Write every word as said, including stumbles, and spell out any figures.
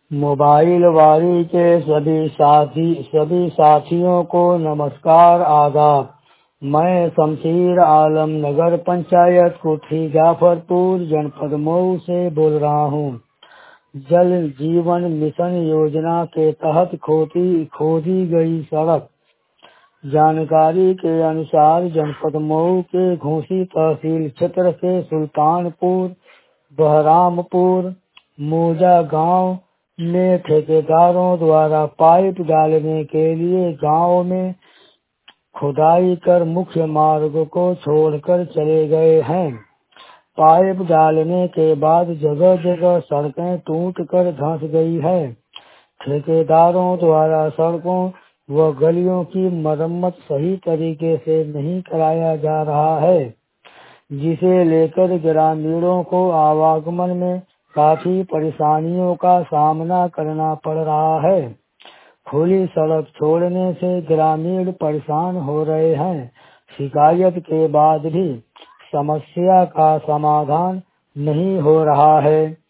Mobile वारी के सभी साथी सभी साथियों को नमस्कार आदाब। मैं शमशीर आलम नगर पंचायत कोठी जाफरपुर जनपद मऊ से बोल रहा हूँ। जल जीवन मिशन योजना के तहत खोदी खोदी गई सड़क। जानकारी के अनुसार जनपद मऊ के घोसी तहसील क्षेत्र से सुल्तानपुर बहरामपुर मोजा गांव में ठेकेदारों द्वारा पाइप डालने के लिए गांव में खुदाई कर मुख्य मार्ग को छोड़कर चले गए हैं। पाइप डालने के बाद जगह जगह सड़कें टूट कर धंस गई है। ठेकेदारों द्वारा सड़कों व गलियों की मरम्मत सही तरीके से नहीं कराया जा रहा है, जिसे लेकर ग्रामीणों को आवागमन में काफी परेशानियों का सामना करना पड़ रहा है। खुली सड़क छोड़ने से ग्रामीण परेशान हो रहे हैं। शिकायत के बाद भी समस्या का समाधान नहीं हो रहा है।